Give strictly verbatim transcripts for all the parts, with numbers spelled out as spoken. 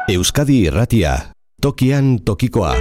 Euskadi Irratia, tokian tokikoa.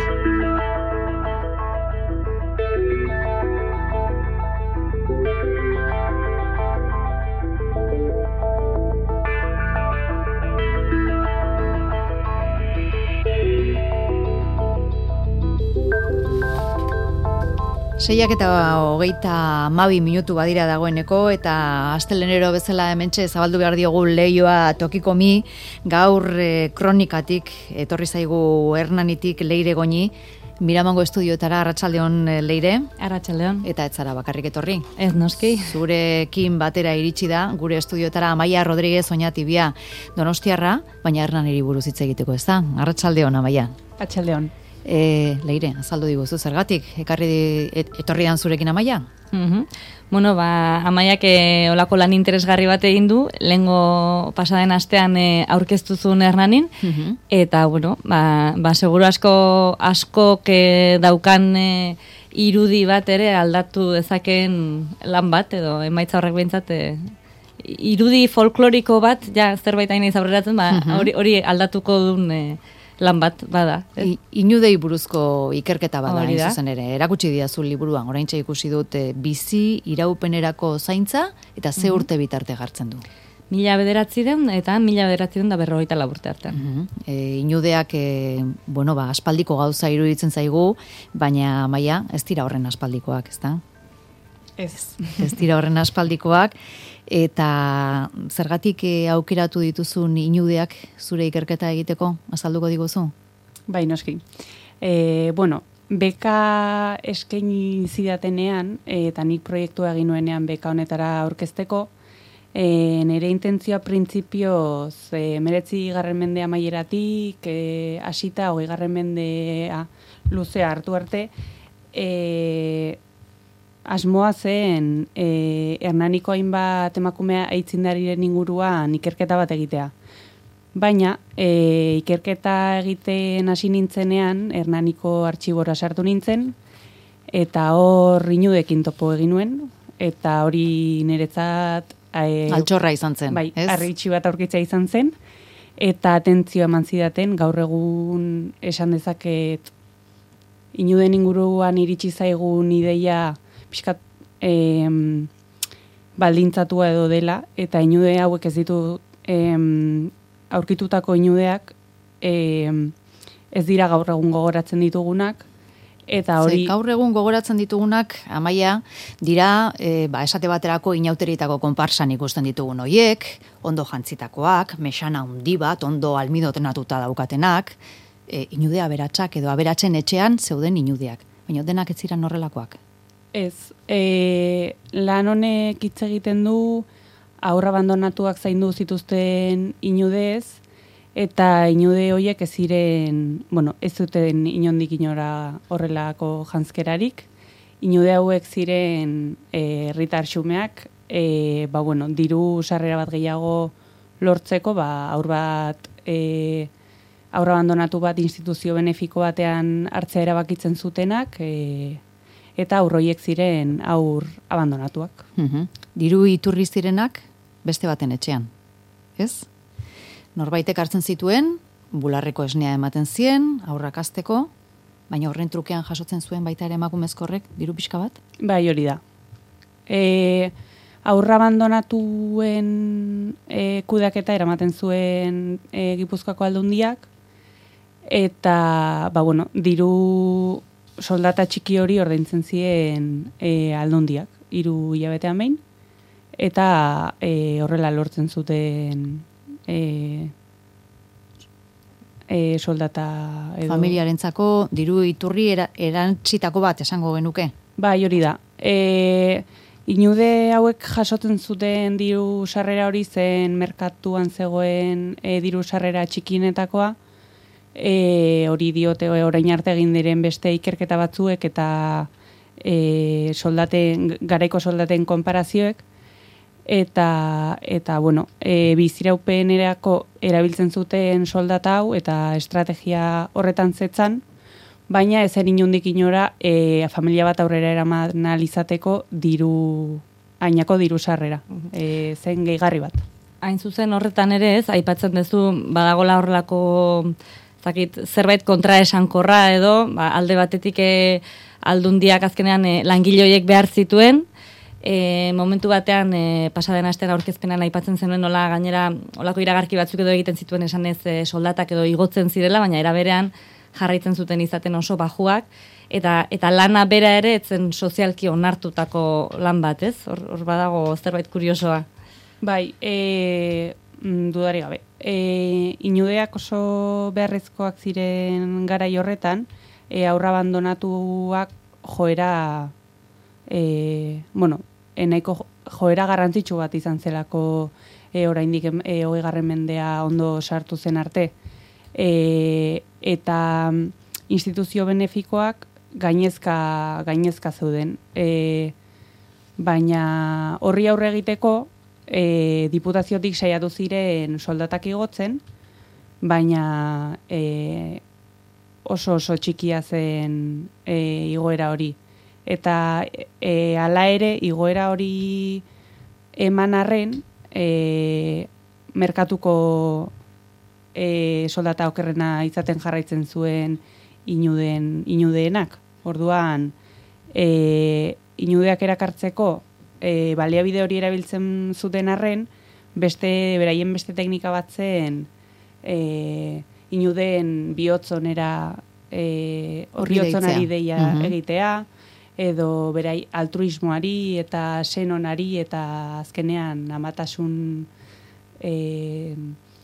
Seiak eta hogeita hamabi minutu badira dagoeneko eta astelenero bezala hementxe zabaldu behar diogu leioa tokiko mi, gaur e, kronikatik etorri zaigu Hernanitik Leire Goñi, Miramongo estudioetara. Arratsaldeon Leire. Arratsaldeon. Eta ez zara bakarrik etorri. Ez noski. Zurekin batera iritsi da gure estudioetara Amaia Rodríguez Oñatibia, Donostiarra, baina Hernaniri buruz hitz egiteko, ez da? Arratsaldeon Amaia. Arratsaldeon. E, Leire, azaldu diguzu zergatik, ekarri et, etorri dan zurekin Amaia? Mm-hmm. Bueno, ba, Amaiak e, olako lan interesgarri bat egin du, lehengo pasaden astean e, aurkeztu zuen Hernanin, mm-hmm. eta, bueno, ba, ba seguru asko, asko ke daukan e, irudi bat ere aldatu dezaken lan bat, edo emaitza horrek behintzat, e, irudi folkloriko bat, ja, zerbait hain aurreratzen, ba, mm-hmm. hori, hori aldatuko duen e, lan bat bada. I, inudei buruzko ikerketa bada, hain zuzen ere. Erakutsi didazu liburuan, oraintxe ikusi dut e, bizi iraupenerako zaintza eta ze mm-hmm. urte bitarte jartzen du. Mila bederatzi den eta mila bederatzi den da berrogeita lau urte artean. Mm-hmm. E, inudeak, e, bueno, ba, aspaldiko gauza iruditzen zaigu, baina Maia, ez dira horren aspaldikoak, ez da? Ez. Ez dira horren aspaldikoak, eta zergatik aukeratu dituzun inudeak zure ikerketa egiteko, azalduko diguzu? Bai, noski. E, bueno, beka eskaini zidatenean, eta nik proiektua egin nuenean beka honetara aurkezteko, e, nire intentzioa printzipioz e, meretzi garren mendea maieratik, e, hasita hogei garren mendea luzea hartu arte, e, asmoa zen e, Hernaniko hainbat emakumea aitzindariren inguruan ikerketa bat egitea. Baina, e, ikerketa egiten hasi nintzenean, Hernaniko artxibora sartu nintzen, eta hor inudekin topo egin nuen, eta hori niretzat... E, altxorra izan zen, bai, ez? Harritxi bat aurkitzea izan zen, eta atentzio eman zidaten, gaur egun esan dezaket inuden inguruan iritsi zaigun ideia pixkat em, baldintzatua edo dela, eta inude hauek ez ditu em, aurkitutako inudeak em, ez dira gaur egun gogoratzen ditugunak, eta hori... Ze, gaur egun gogoratzen ditugunak, Amaia, dira, e, ba, esate baterako inauteritako konparsan ikusten ditugun hoiek, ondo jantzitakoak, mesana handi bat, ondo almidotenatuta daukatenak, e, inudea aberatsak edo aberatzen etxean zeuden inudeak, baina denak ez ziren horrelakoak. Ez, e, lan honek hitz egiten du haur abandonatuak zaindu zituzten inudez, eta inude horiek ez ziren, bueno, ez zuten inondik inora horrelako janzkerarik. Inude hauek ziren herritar xumeak, e, ba, bueno, diru sarrera bat gehiago lortzeko, ba, haur bat, e, haur abandonatu bat instituzio benefiko batean hartzea erabakitzen zutenak, e, eta aurroiek ziren aur abandonatuak. Mm-hmm. Diru iturri zirenak beste baten etxean, ez? Norbaitek hartzen zituen, bularreko esnea ematen zien, aurrak hasteko, baina horren trukean jasotzen zuen baita ere emakumezkorrek diru pixka bat? Bai, hori da. E, aurra abandonatuen e, kudeaketa eramaten zuen e, Gipuzkoako Aldundiak, eta, ba, bueno, diru soldata txiki hori ordaintzen zien e, Aldundiak, hiru hilabetean behin, eta e, horrela lortzen zuten e, e, soldata edo... Familiarentzako diru iturri era, erantzitako bat esango genuke? Bai, hori da. E, inude hauek jasotzen zuten diru sarrera hori zen merkatuan zegoen e, diru sarrera txikinetakoa, E, hori diote orain arte egin diren beste ikerketa batzuek eta e, soldaten, garaiko soldaten konparazioek, eta, eta bueno, e, biziraupenerako erabiltzen zuten soldata hau eta estrategia horretan zetzan, baina ezen inundik inora e, familia bat aurrera eraman ahal izateko diru, ainako diru sarrera, e, zen gehigarri bat. hain zuzen horretan ere ez, aipatzen duzu badagola horrelako zakit, zerbait kontraesankorra edo, ba, alde batetik e, aldundiak azkenean e, langileoiek behar zituen, e, momentu batean e, pasaden astean aurkezpenan aipatzen zenuen nola gainera olako iragarki batzuk edo egiten zituen esanez e, soldatak edo igotzen zirela, baina era berean jarraitzen zuten izaten oso bajuak, eta eta lana bera ere etzen sozialki onartutako lan bat, ez? Hor, hor badago zerbait kuriosoa. Bai, e, dudari gabe. E, inudeak oso beharrezkoak ziren garai horretan, e, aurra abandonatuak joera, e, bueno, enaiko joera garrantzitsu bat izan zelako e, oraindik e, hogeigarren mendea ondo sartu zen arte. E, eta instituzio benefikoak gainezka, gainezka zeuden. E, baina horri aurre egiteko e, diputaziotik saiatu ziren soldatak igotzen, baina e, oso oso txikia zen e, igoera hori. Eta e, hala ere igoera hori eman arren e, merkatuko e, soldata okerrena izaten jarraitzen zuen inuden, inudeenak. Orduan, e, inudeak erakartzeko e, baliabide hori erabiltzen zuten arren, beste, beraien beste teknika bat zen e, inudeen bihotzonera e, bihotzonari deia uh-huh. egitea, edo berai altruismoari eta senonari eta azkenean amatasun e,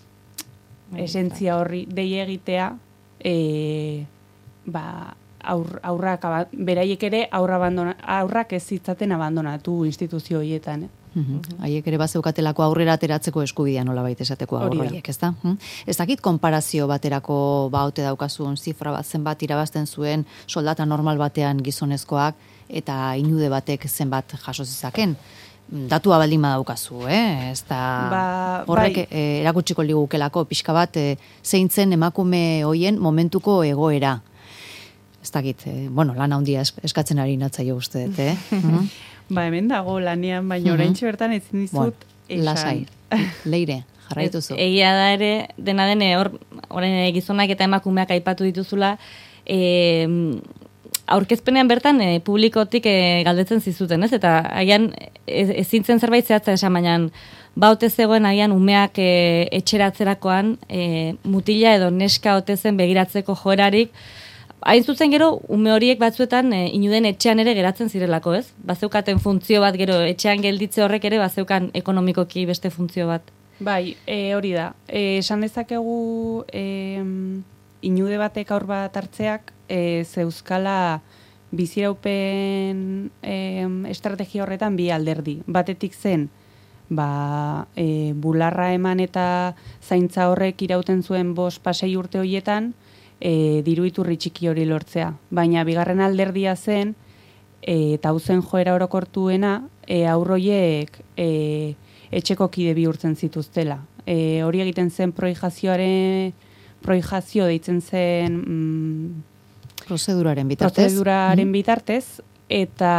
esentzia horri deia egitea, e, ba, aur, aurrak, beraiek ere aurra abandona, aurrak ez zitzaten abandonatu instituzio horietan. Eh? Uhum. Haiek ere bazeukatelako aurrera ateratzeko eskubidea nolabait esateko aurroiek, ez da? Hmm? Ez dakit konparazio baterako baute daukazun zifra bat zenbat irabazten zuen soldata normal batean gizonezkoak eta inude batek zenbat jaso zezaken. Datua baldin badaukazu, eh? Ez da ba, horrek bai. e, erakutsiko ligukelako pixka bat e, zein zen emakume hoien momentuko egoera. Ez dakit, e, bueno, lan handia eskatzen ari natzaio uste dut, eh? uh-huh. Ba, hemen dago lanean, baina oraintxe bertan ezin dizut bueno, esan. Lasai, Leire, jarraituzu. Egia da ere, dena dene, hor, orain gizonak eta emakumeak aipatu dituzula, e, aurkezpenean bertan e, publikotik e, galdetzen zizuten, ez? Eta agian ezintzen zerbait zehatza esan, baina baute zegoen agian umeak e, etxeratzerakoan e, mutila edo neska otezen begiratzeko joerarik, hain zuzen gero, ume horiek batzuetan e, inuden etxean ere geratzen zirelako, ez? Bazeukaten funtzio bat gero, etxean gelditze horrek ere bazeukan ekonomikoki beste funtzio bat. Bai, e, hori da. E, esan dezakegu e, inude batek aur bat hartzeak, e, zeuzkala biziraupen e, estrategia horretan bi alderdi. Batetik zen, ba, e, bularra eman eta zaintza horrek irauten zuen bost pasei urte horietan, E, diru iturri txiki hori lortzea. Baina bigarren alderdia zen, e, eta hau zen joera orokortuena, e, aurroiek e, etxeko kide bihurtzen zituztela. E, hori egiten zen proijazioaren, proijazio deitzen zen mm, prozeduraren bitartez. Prozeduraren bitartez, eta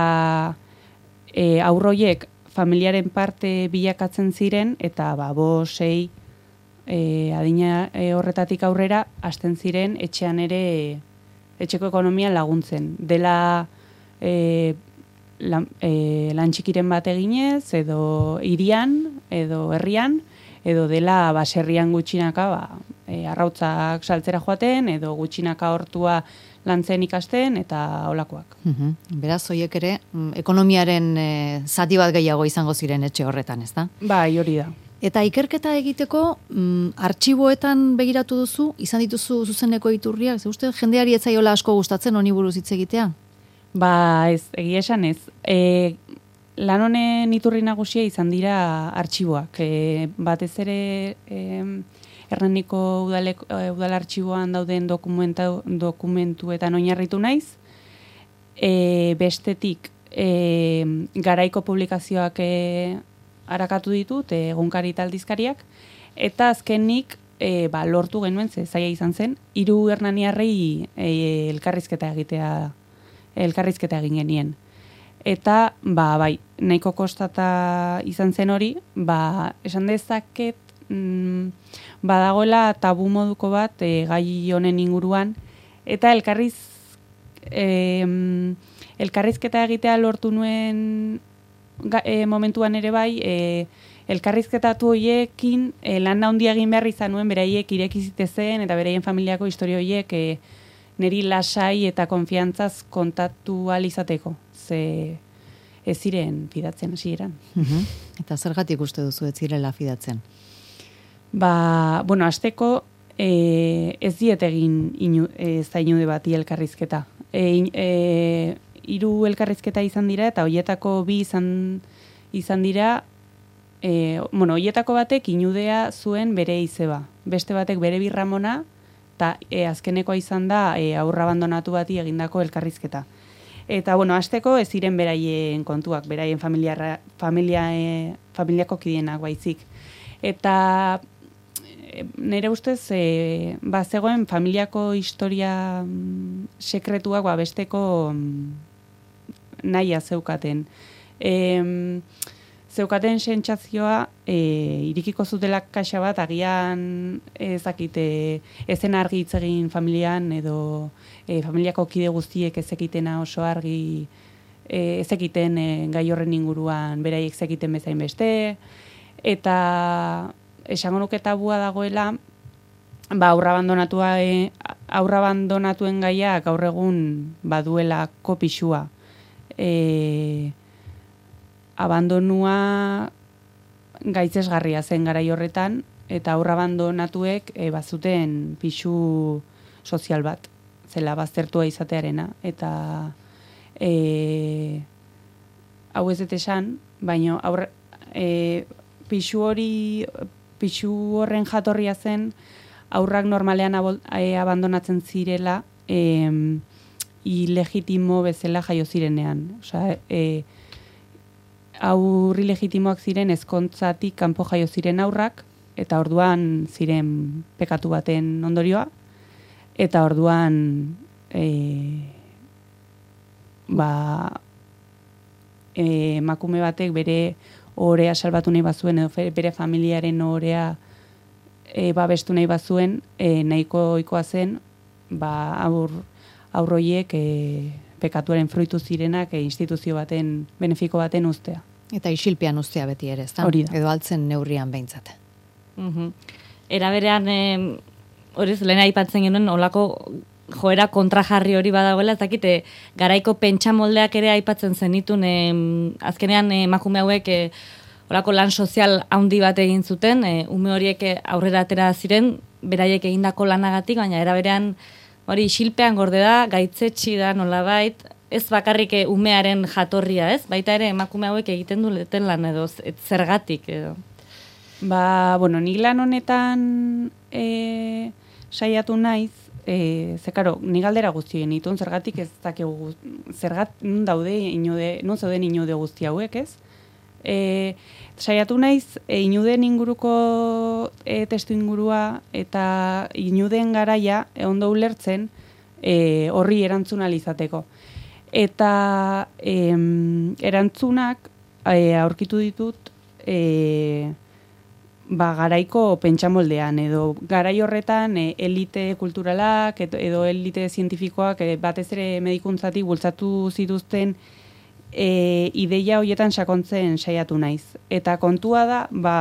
e, aurroiek familiaren parte bilakatzen ziren, eta ba, bo, sei, E, adina e, horretatik aurrera hasten ziren etxean ere etxeko ekonomian laguntzen. Dela e, lan, e, lan txikiren bat eginez, edo hirian, edo herrian, edo dela baserrian gutxinaka ba, e, arrautzak saltzera joaten, edo gutxinaka hortua lantzen ikasten, eta olakoak. Uhum. Beraz, hoiek ere, ekonomiaren e, zati bat gehiago izango ziren etxe horretan, ez da? Bai, hori da. Eta ikerketa egiteko, mm, artxiboetan begiratu duzu, izan dituzu zuzeneko iturriak, ze uste jendeari ez zaiola asko gustatzen honi buruz hitz egitea? Ba, ez, egia esan ez. E, lan honen iturri nagusia izan dira artxiboak. E, batez ere e, Hernaniko udalek, udal artxiboan dauden dokumentuetan oinarritu naiz. E, bestetik, e, garaiko publikazioak e, harakatu ditut, egunkari eta aldizkariak, eta azkenik e, ba, lortu genuen, ze zaila izan zen, hiru hernaniarrei e, elkarrizketa egitea, elkarrizketa egin genien. Eta, ba, bai, nahiko kostata izan zen hori, ba, esan dezaket, mm, badagoela tabu moduko bat e, gai honen inguruan, eta elkarriz, e, elkarrizketa egitea lortu nuen ga, e, momentuan ere bai, e, elkarrizketatu horiekin e, lan handia egin behar izan nuen, beraiek irekizite zen, eta beraien familiako historia horiek e, niri lasai eta konfiantzaz kontatu ahal izateko. Ze ez ziren fidatzen hasieran. Uh-huh. Eta zergatik uste duzu ez zirela fidatzen? Ba, bueno, hasteko e, ez diet egin inu, e, zainude bati elkarrizketa. E, e, hiru elkarrizketa izan dira, eta hoietako bi izan, izan dira, e, bueno, hoietako batek inudea zuen bere izeba. Beste batek bere birramona, eta e, azkenekoa izan da e, aurra abandonatu bati egindako elkarrizketa. Eta, bueno, hasteko ez ziren beraien kontuak, beraien familia, familia, e, familiako kideenak baizik. Eta e, nire ustez, e, ba, zegoen familiako historia mm, sekretuak ba, besteko mm, nahia zeukaten. E, zeukaten sentsazioa e, irikiko zutela kaxa bat, agian ezakite ezen argi hitz egin familian, edo e, familiako kide guztiek ezekitena oso argi e, ezekiten e, gai horren inguruan beraiek ezekiten bezain beste, eta esango nuke tabua dagoela, ba, aurra abandonatua, e, aurra abandonatuen gaia gaur egun baduela kopixua. E, abandonua gaitzesgarria zen garai horretan, eta aurra abandonatuek e, bazuten pixu sozial bat, zela baztertua izatearena, eta e, hau ez dut esan, baina aurra, e, pixu hori, pixu horren jatorria zen, aurrak normalean abol, e, abandonatzen zirela, e, ilegitimo bezala jaio zirenean. Osea, e, aurri legitimoak ziren ezkontzatik kanpo jaio ziren aurrak, eta orduan ziren pekatu baten ondorioa, eta orduan e, ba, e, emakume batek bere ohorea salbatu nahi bazuen, edo bere familiaren ohorea e, babestu nahi bazuen, e, nahiko ohikoa zen, ba, aur, aurroiek e, pekatuaren fruitu zirenak e, instituzio baten, benefiko baten uztea. Eta isilpean uztea beti ere, ezta? Hori da. Edo altzen neurrian behintzat. Uh-huh. Era berean, hori eh, lehen aipatzen genuen, olako joera kontrajarri hori badagoela, ez dakite, garaiko pentsamoldeak ere aipatzen zenitun, eh, azkenean emakume hauek eh, olako lan sozial handi bat egin zuten, eh, ume horiek aurrera atera ziren, beraiek egindako lanagatik, baina era berean hori isilpean gorde da, gaitzetsi da nolabait, ez bakarrik umearen jatorria, ez? Baita ere emakume hauek egiten duten lan edo zergatik edo. Ba, bueno, ni lan honetan e, saiatu naiz, e, ze karo, ni galdera guztien itun zergatik ez dakegu zergat nun daude inude, nun zauden inude guzti hauek, ez? E, saiatu naiz e, inuden inguruko e, testu ingurua eta inuden garaia e, ondo ulertzen e, horri erantzun alizateko. Eta em, erantzunak e, aurkitu ditut e, ba, garaiko pentsamoldean, edo garai horretan e, elite kulturalak edo, edo elite zientifikoak e, batez ere medikuntzatik bultzatu zituzten e, ideia horietan sakontzen saiatu naiz. Eta kontua da, ba,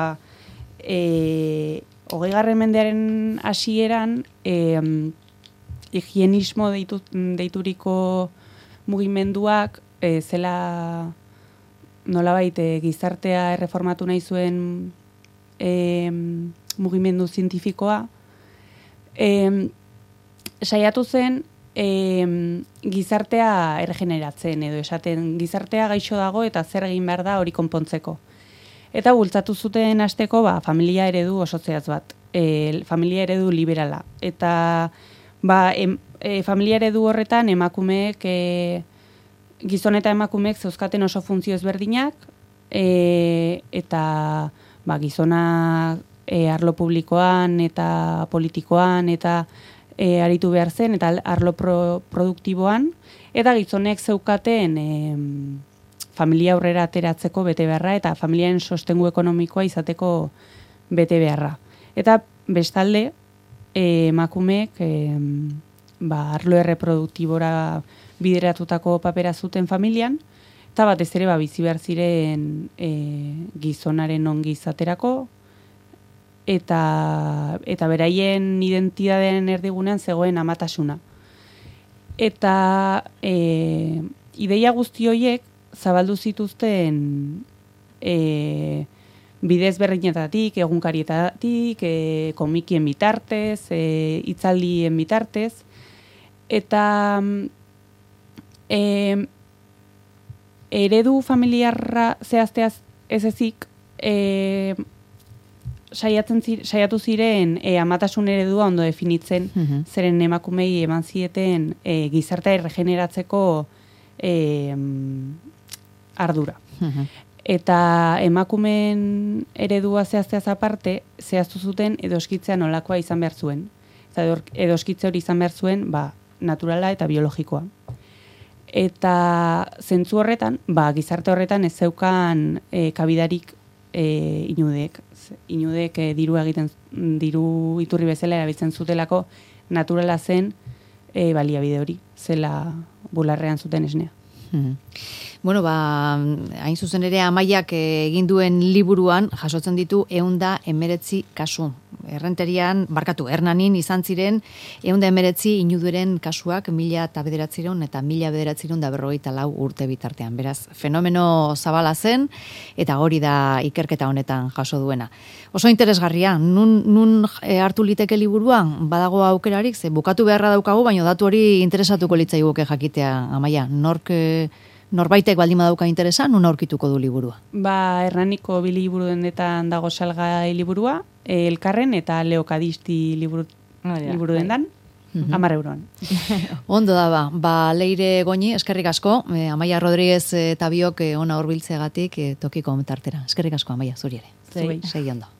e, hogeigarren mendearen hasieran e, higienismo deitu, deituriko mugimenduak e, zela nolabait e, gizartea erreformatu nahi zuen e, mugimendu zientifikoa e, saiatu zen e, gizartea erregeneratzen edo esaten gizartea gaixo dago eta zer egin behar da hori konpontzeko. Eta bultzatu zuten hasteko ba, familia eredu oso zehatz bat, e, familia eredu liberala. Eta ba, em, E, familia eredu horretan emakumeek, e, gizon eta emakumeek zeuzkaten oso funtzio ezberdinak, e, eta ba, gizona e, arlo publikoan eta politikoan eta e, aritu behar zen, eta arlo pro, produktiboan, eta gizonek zeukaten e, familia aurrera ateratzeko bete beharra eta familiaren sostengu ekonomikoa izateko bete beharra. Eta bestalde, emakumeek e, ba, arlo erreproduktibora bideratutako papera zuten familian, eta batez ere ba, bizi behar ziren e, gizonaren ongi izaterako, eta, eta beraien identitatearen erdigunean zegoen amatasuna. Eta e, ideia guzti horiek zabaldu zituzten e, bidez berdinetatik, egunkarietatik, e, komikien bitartez, e, hitzaldien bitartez, eta e, eredu familiarra zehazteaz ez ezik, e, saiatzen zir, saiatu ziren e, amatasun eredua ondo definitzen, uh-huh. zeren emakumei eman zieten e, gizartea erregeneratzeko e, ardura. Uh-huh. Eta emakumeen eredua zehazteaz aparte, zehaztu zuten edoskitzea nolakoa izan behar zuen. Eta edoskitze hori izan behar zuen, ba, naturala eta biologikoa. Eta zentzu horretan, ba, gizarte horretan ez zeukan e, kabidarik e, inudeek. Inudeek e, diru egiten, diru iturri bezala erabiltzen zutelako naturala zen e, baliabide hori, zela bularrean zuten esnea. Hmm. Bueno, ba, hain zuzen ere Amaiak egin duen liburuan jasotzen ditu ehunda emeretzi kasu. Errenterian, barkatu, Hernanin izan ziren ehunda emeretzi inuduren kasuak mila eta bederatziron eta mila bederatziron da berrogeita lau urte bitartean. Beraz, fenomeno zabala zen eta hori da ikerketa honetan jaso duena. Oso interesgarria, nun, nun e, hartu liteke liburuan, badago aukerarik, ze bukatu beharra daukagu, baina datu hori interesatuko litzaiguke jakitea, Amaia. Nork... Norbaitek baldin badauka interesa, nun aurkituko du liburua? Ba, Hernaniko bi liburu dendetan dago salgai liburua, Elkarren eta Leokadisti liburu, liburu dendan, uh-huh. hamar euroan. Ondo da ba, ba Leire Goñi, eskerrik asko, eh, Amaia Rodríguez eta biok eh, ona hurbiltzeagatik eh, tokiko tartera. Eskerrik asko, Amaia, zuri ere. Zuei. Segi ondo.